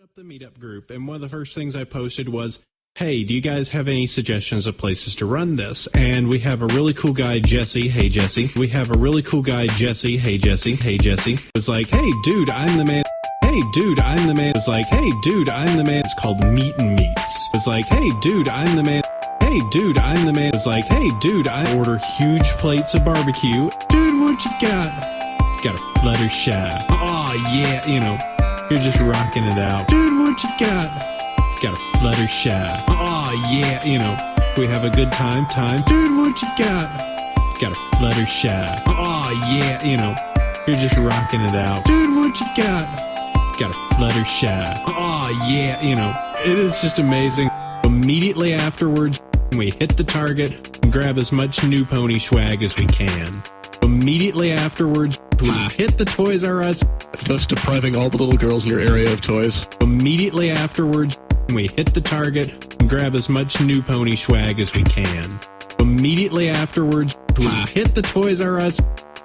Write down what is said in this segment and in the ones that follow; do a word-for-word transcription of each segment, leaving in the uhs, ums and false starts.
up the meetup group, and one of the first things I posted was, hey, do you guys have any suggestions of places to run this? And we have a really cool guy, Jesse. Hey, Jesse. We have a really cool guy, Jesse. Hey, Jesse. Hey, Jesse. It was like, hey, dude, I'm the man. Hey, dude, I'm the man. It was like, hey, dude, I'm the man. It's called Meat and Meats. It was like, hey, dude, I'm the man. Hey, dude, I'm the man. It was like, hey, dude, I order huge plates of barbecue. Dude, what you got? Got a Fluttershy. Oh, yeah, you know, you're just rocking it out. Dude, what you got? Got a Fluttershy. Oh, yeah, you know, we have a good time, time. Dude, what you got? Got a Fluttershy. Oh, yeah, you know, you're just rocking it out. Dude, what you got? Got a Fluttershy. Oh, yeah, you know, it is just amazing. Immediately afterwards, we hit the target and grab as much new pony swag as we can. Immediately afterwards, we hit the Toys R Us, thus depriving all the little girls in your area of toys. Immediately afterwards, we hit the target and grab as much new pony swag as we can. Immediately afterwards, we hit the Toys R Us.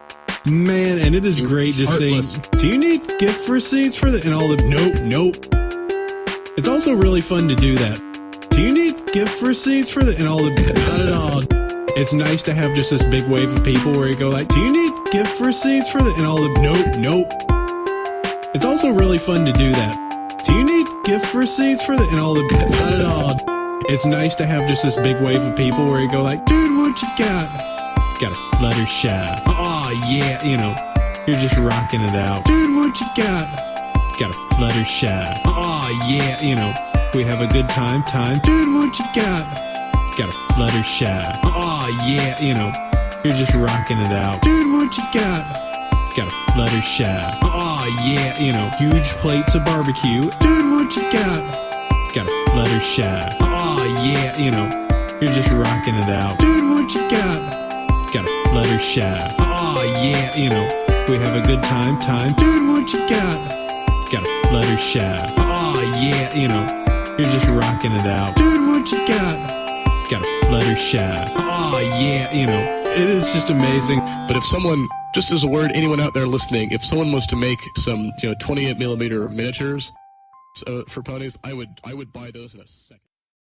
Man, and it is great to see. Do you need gift receipts for the and all the nope, nope. It's also really fun to do that. Do you need gift receipts for the and all the not at all. It's nice to have just this big wave of people where you go like, do you need gift receipts for the and all the nope, nope. It's also really fun to do that. Do you need gift receipts for the and all the not at all. It's nice to have just this big wave of people where you go like, dude, what you got? Got a Fluttershy. Oh, yeah, you know, you're just rocking it out. Dude, what you got? Got a Fluttershy. Oh, yeah, you know, we have a good time, time. Dude, what you got? Got a Fluttershy. Oh, yeah, you know, you're just rocking it out. Dude, what you got? Got a Fluttershy. Oh, yeah, you know, huge plates of barbecue. Dude, what you got? Got a Fluttershy. Oh, yeah, you know, you're just rocking it out. Dude, what you got? Got a Fluttershy. Oh, yeah, you know, we have a good time, time. Dude, what you got? Got a Fluttershy. Oh, yeah, you know, you're just rocking it out. Dude, what you got? Got a Fluttershy. Oh, yeah, you know, it is just amazing. But if someone, just as a word, anyone out there listening, if someone was to make some, you know, twenty-eight millimeter miniatures uh, for ponies, I would, I would buy those in a second.